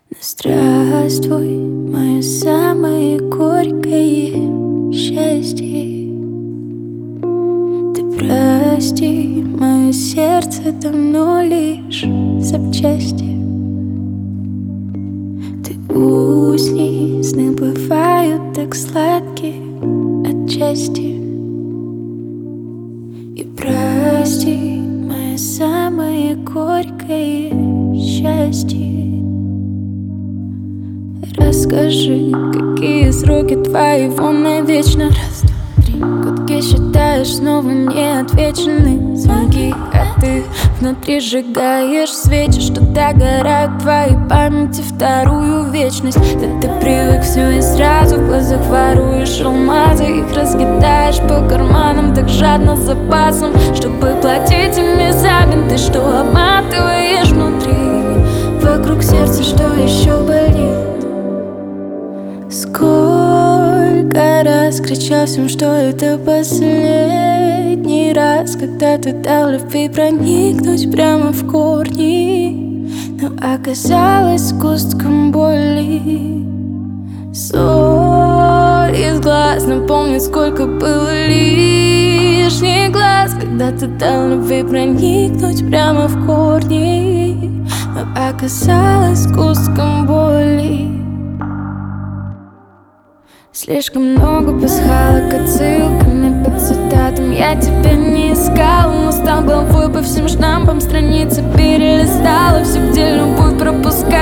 Но здравствуй, мое самое горькое счастье. Ты прости, мое сердце давно лишь запчасти. Ты усни, сны бывают так сладкие отчасти. И прости, мое самое горькое счастье. Расскажи, какие сроки твоего навечно? Раз, два, три. Гудки считаешь, снова не отвечены звонки. А ты внутри сжигаешь свечи, что догорают в твоей памяти вторую вечность. Да ты привык все и сразу в глазах воруешь алмазы. Их разъедаешь по карманам так жадно с запасом, чтобы платить ими за бинты, что обматываешь внутри. Вокруг сердца, что еще болит. Сколько раз кричал всем, что это последний раз, когда ты дал любви проникнуть прямо в корни, но оказалось сгустком боли. Соль из глаз напомнит, сколько было лишних глаз, когда ты дал любви проникнуть прямо в корни, но оказалось сгустком боли. Слишком много пасхалок отсылками под цитатам. Я тебя не искала, но стал главой по всем штампам. Страницы перелистала, все, где любовь пропускала.